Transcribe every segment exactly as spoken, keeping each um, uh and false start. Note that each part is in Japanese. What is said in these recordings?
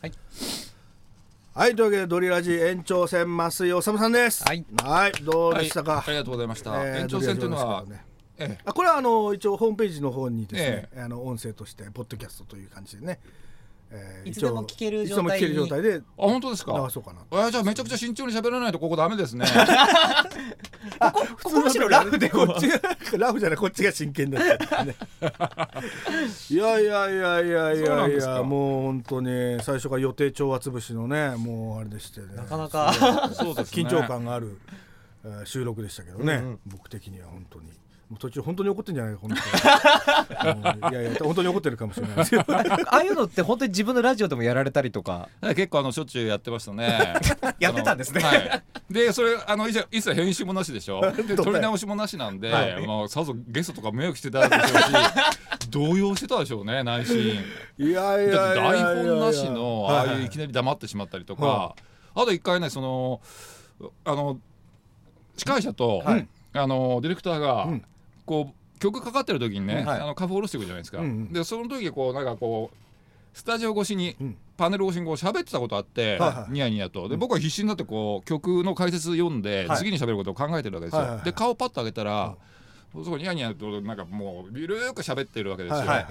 はい、 はい、というわけでドリラジ延長戦増井治さんです。 はい、 はい、どうでしたか。 はい、ありがとうございました。 えー、 延長戦というのは、 ねええ、 あこれはあの一応ホームページの方にですね、 ええ、 あの音声としてポッドキャストという感じでね、 えー、いつでも聞ける状態に、 いつでも聞ける状態で、 あ、本当ですか。 流そうかな。 あ、じゃあめちゃくちゃ慎重に喋らないとここダメですね。 ここここむしろラフでこっちがラフじゃない、こっちが真剣だったね。いやいやいやいやいやいや、もう本当に最初から予定調和つぶしのね、もうあれでしてね、 なかなかそうですね、 緊張感がある、えー、収録でしたけどね、うんうん、僕的には本当にもう途中本当に怒ってんじゃないか本当に。いやいや本当に怒ってるかもしれないですよ。 ああいうのって本当に自分のラジオでもやられたりとか。 結構あのしょっちゅうやってましたね。 やってたんですね。 はい、でそれあの一切編集もなしでしょ。で撮り直しもなしなんで、はい、まあ、さぞゲストとか迷惑してたでしょうし動揺してたでしょうね、内心。 いやいやいやいや、 だって台本なしのああいういきなり黙ってしまったりとか、はい、あと一回ね、そのあの司会者と、はい、あのディレクターが、うん、こう曲かかってる時にね、うん、はい、あのカフ下ろしていくじゃないですか、うんうん、でその時こうなんかこうスタジオ越しに、うん、パネル越しにこう喋ってたことあって、はい、ニヤニヤとで僕は必死になってこう曲の解説読んで、はい、次に喋ることを考えてるわけですよ、はいはいはい、で顔パッと上げたら、うん、そこニヤニヤとなんかもうゆるーく喋ってるわけですよ、はいはい、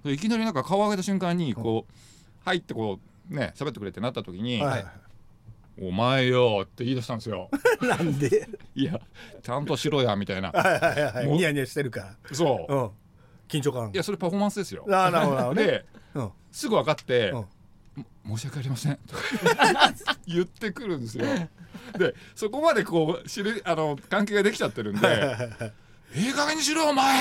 いきなりなんか顔上げた瞬間にこう、うん、入ってこうね喋ってくれってなった時に、はいはい、お前よって言い出したんですよ。 なんで。いやちゃんとしろやみたいな。 はいはいはい、ニヤニヤしてるから。 そう、 うん、緊張感。 いやそれパフォーマンスですよ。 あ、なるほどね。 で、うん、すぐ分かって、うん、申し訳ありませんとか言ってくるんですよ。でそこまでこう知るあの関係ができちゃってるんで、いい加減にしろお前。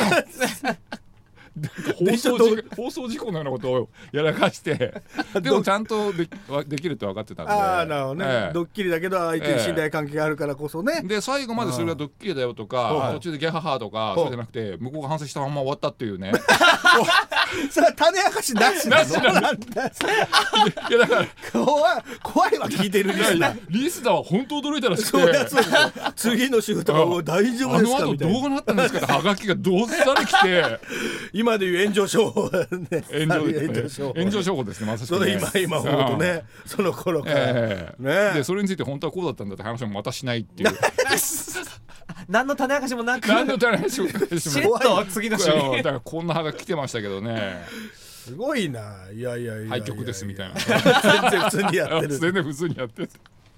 放送事放送事故のようなことをやらかしてでもちゃんと で, できるって分かってたんで、 ああなるほどね、ええ、ドッキリだけど相手に信頼関係があるからこそね、 ええ、で最後までそれはドッキリだよとか途中でギャハハとかそうじゃなくて向こうが反省したまま終わったっていうね。 それは種明かしなしなの。 なしなんだ。いやだから怖い怖いわ聞いてるリスナー。 リスナーは本当驚いたらしくて、 そうやそう次の仕事が大丈夫ですかみたいな。 あの後どうなったんですかってハガキがどっさり来て。 今でいう炎上商法ね。 炎上商法ですね、まさしくね。 それ今今思うとね、その頃から、 えー、ね。でそれについて本当はこうだったんだって話もまたしないっていう。 何の種明かしもなく。 何の種明かしもなく。 しれっと次の週に。 だからこんなハガキ来てましたけどね。 すごいな。いやいやいや。 廃局ですみたいな。 全然普通にやってる。 全然普通にやってる。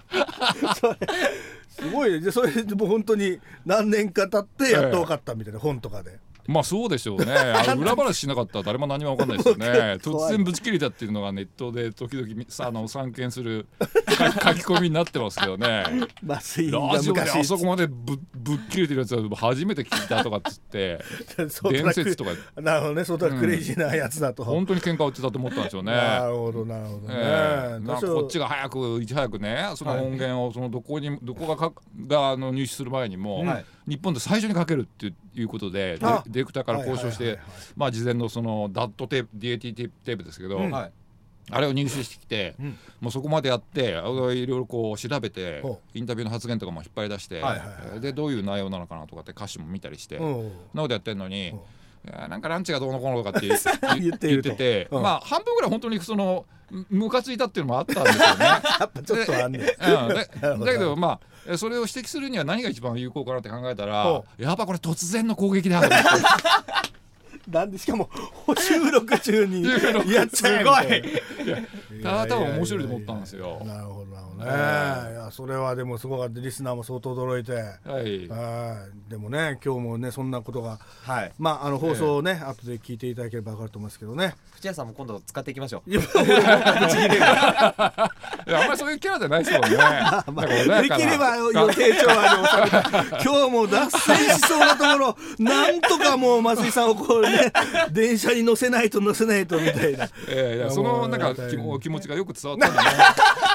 すごいね。それでも本当に何年か経ってやっと分かったみたいな、本とかで。 まあそうでしょうね。あの裏話しなかったら誰も何も分かんないですよね。突然ぶち切れたっていうのがネットで時々あの散見する書き込みになってますけどね。 ラジオであそこまで ぶ, ぶっ切れてるやつは初めて聞いたとかっつって伝説とか。 なるほどね。そうだクレイジーなやつだと、うん、 本当に喧嘩売ってたと思ったんでしょうね。 なるほどなるほどね。 えー、なんかこっちが早くいち早くねその音源をそのどこにどこがかがあの入手する前にも、はい、日本で最初にかけるっていうことでディレクターから交渉して、まあ事前のそのダットテープ ディーエーティー テープですけど、うん、あれを入手してきて、うん、もうそこまでやっていろいろこう調べてインタビューの発言とかも引っ張り出して、はいはいはい、でどういう内容なのかなとかって歌詞も見たりして、うん、なことやってるのに、いやなんかランチがどうのこうのとかって言って言ってて、うん、まあ半分ぐらい本当にそのムカついたっていうのもあったんですよね。 やっぱちょっとあんねん。 うん、だ, だけどまあそれを指摘するには何が一番有効かなって考えたら、やっぱこれ突然の攻撃だと思って。 なんでしかも収録中にやっちゃうみたいな。 ただただ面白いと思ったんですよ。 なるほどなるほどね。いやそれはでもすごかった。リスナーも相当驚いて、はい、あでもね今日もねそんなことが、はい、まああの放送をね、えー、後で聞いていただければ分かると思いますけどね。 藤谷さんも今度使っていきましょう。 いやあんまりそういうキャラじゃないですもんね。まあまあ、 できれば予定調和に収めた。今日も脱線しそうなところなんとかもう増井さんをこうね電車に乗せないと乗せないとみたいな。 いやいやそのなんか気持ちがよく伝わったんだね。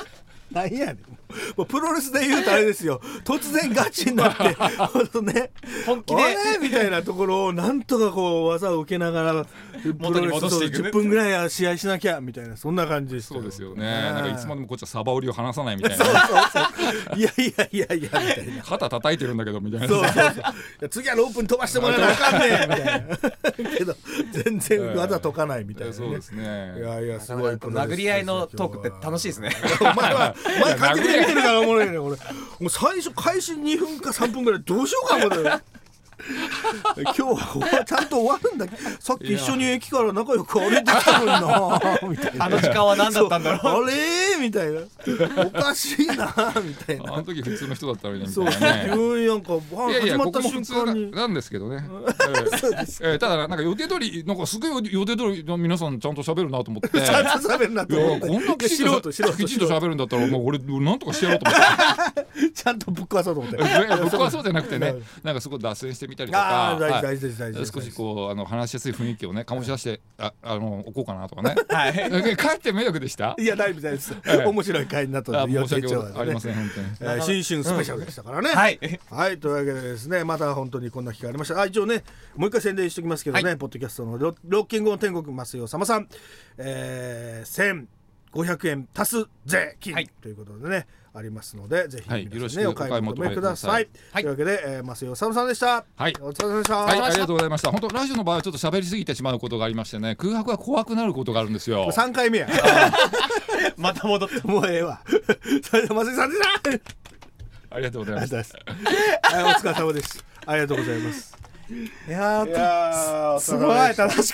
なんやねん、もうプロレスで言うとあれですよ、突然ガチになってね、 本気であれみたいなところをなんとかこう技を受けながら元に戻していくじゅっぷんぐらいは試合しなきゃみたいな、そんな感じでしたよ。 そうですよね、なんかいつまでもこっちはサバ折りを離さないみたいなそうそうそういやいやいやいやみたいな、 肩叩いてるんだけどみたいな、 そうそうそう、いや次はロープに飛ばしてもらわなあかんねんみたいなけど全然技解かないみたいな、ね、 そうですね。 いやいやすごい殴り合いのトークって楽しいですね。 お前はお前勝手に見てるからおもろいね、俺もう最初開始にふんかさんぷんぐらいどうしようか思って今日はちゃんと終わるんだけど、さっき一緒に駅から仲良く歩いてきたのになみたいな、 あの時間は何だったんだろう、 あれみたいな、おかしいなみたいな、 あの時普通の人だったのにみたそいうなね。 急になんかいやいや、 始まったここも普通瞬間になんですけどね。えーただなんか予定通り、なんかすごい予定通りの皆さんちゃんと喋るなと思って。 ちゃんと喋るなと思って、 いやこんなきちんと素人素人きちんと喋るんだったらもう俺なんとかしてやろうと思ってちゃんとぶっ壊そうと思ってぶっ壊そうじゃなくてね、なんかすごい脱線してみたりとあーか、 大事大事大事大事、 少しこうあの話しやすい雰囲気をね醸し出してああの置こうかなとかね。 はい帰って迷惑でした。 いや大丈夫です、 ええ面白い回になったのであ申し訳予定調和でねありません本当に。 えー新春スペシャルでしたからね、 はいはい、というわけでですね、また本当にこんな機会ありました。あ、一応ね、もう一回宣伝しておきますけどね、 はいポッドキャストのロロッキングオン天国ますよさまさん、えー、せんごひゃくえん足す税金、 はいということでねありますので、ぜひはい皆さんね、 よろしくお買い求めください。 はいというわけで、えー、ますよさまさんでした。 はいお疲れ様でした。 はい、ありがとうございました。本当ラジオの場合はちょっと喋りすぎてしまうことがありましてね、空白が怖くなることがあるんですよ。 さんかいめや。 また戻ってもうええわ。それではますよさんでした。 ありがとうございありました。 がとうございます。はい、お疲れ様です。ありがとうございます。 いやーいやーすごい楽し